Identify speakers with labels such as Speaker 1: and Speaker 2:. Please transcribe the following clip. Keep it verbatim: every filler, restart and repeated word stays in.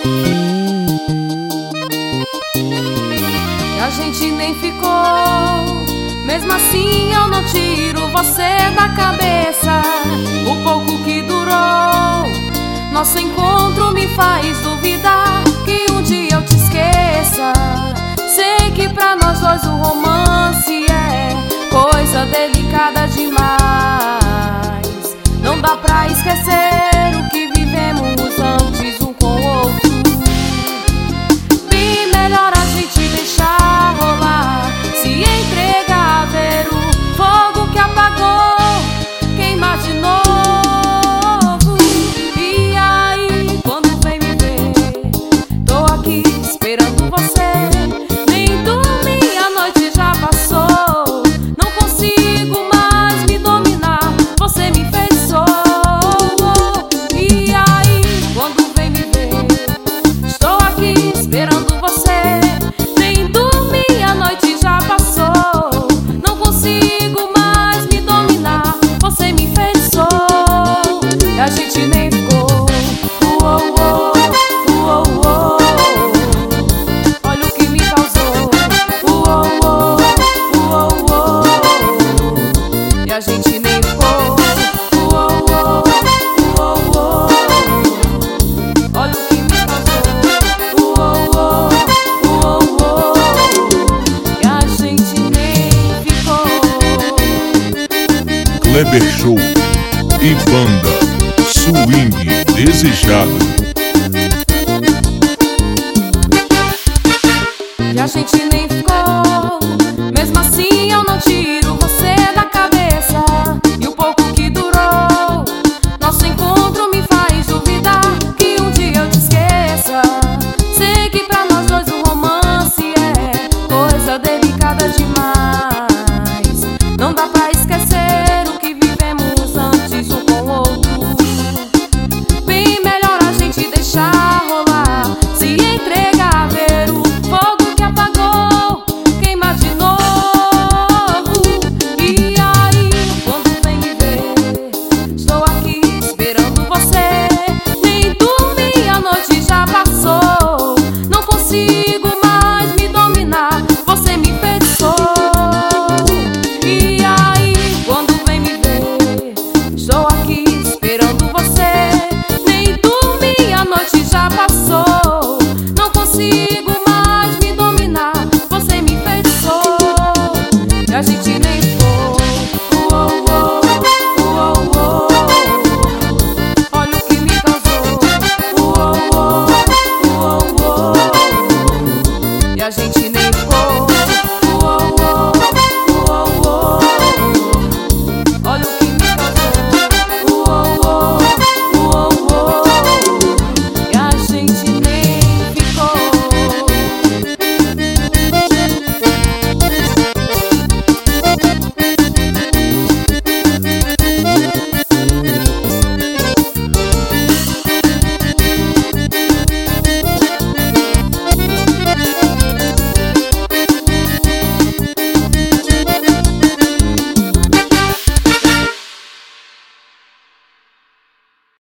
Speaker 1: E a gente nem ficou. Mesmo assim eu não tiro você da cabeça. O pouco que durou nosso encontro me faz duvidar que um dia eu te esqueça. Sei que pra nós dois o romance é coisa delicada demais. Não dá pra esquecer o que vivemos antes um com o outro. Bem melhor a gente deixar rolar, se entregar, ver o fogo que apagou, queimar de novo. E aí, quando vem me ver, tô aqui esperando você. Nem dormi, a noite já passou. Não consigo mais me dominar, você me enfeitiçou. E aí, quando vem me ver, estou aqui esperando você. Nem dormi, a noite já passou. Não consigo mais me dominar, você me enfeitiçou. E a gente nem ficou. Uou, uou, uou, uou. Olha o que me causou. Uou, uou, uou, uou. E a gente nem ficou. Uou, uou, uou, uou. Olha o que me causou. Uou, uou, uou, uou. E a gente nem ficou.
Speaker 2: Kleber Show e banda Swing Desejado.